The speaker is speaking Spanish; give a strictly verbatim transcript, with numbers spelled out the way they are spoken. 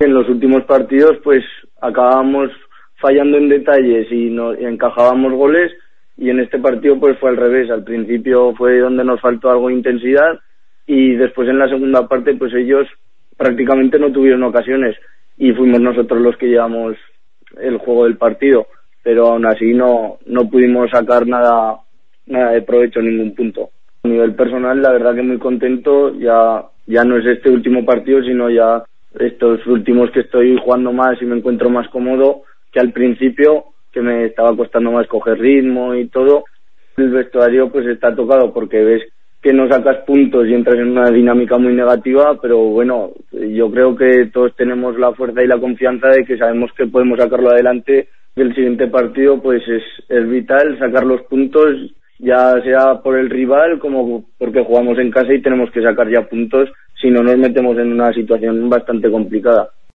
En los últimos partidos pues acabábamos fallando en detalles y, no, y encajábamos goles, y en este partido pues fue al revés. Al principio fue donde nos faltó algo de intensidad y después en la segunda parte pues ellos prácticamente no tuvieron ocasiones y fuimos nosotros los que llevamos el juego del partido, pero aún así no no pudimos sacar nada nada de provecho, ningún punto. A nivel personal, la verdad que muy contento. Ya ya no es este último partido, sino ya estos últimos que estoy jugando más y me encuentro más cómodo que al principio, que me estaba costando más coger ritmo y todo. El vestuario pues está tocado porque ves que no sacas puntos y entras en una dinámica muy negativa, pero bueno, yo creo que todos tenemos la fuerza y la confianza de que sabemos que podemos sacarlo adelante. El siguiente partido pues es, es vital sacar los puntos, ya sea por el rival como porque jugamos en casa y tenemos que sacar ya puntos, si no nos metemos en una situación bastante complicada.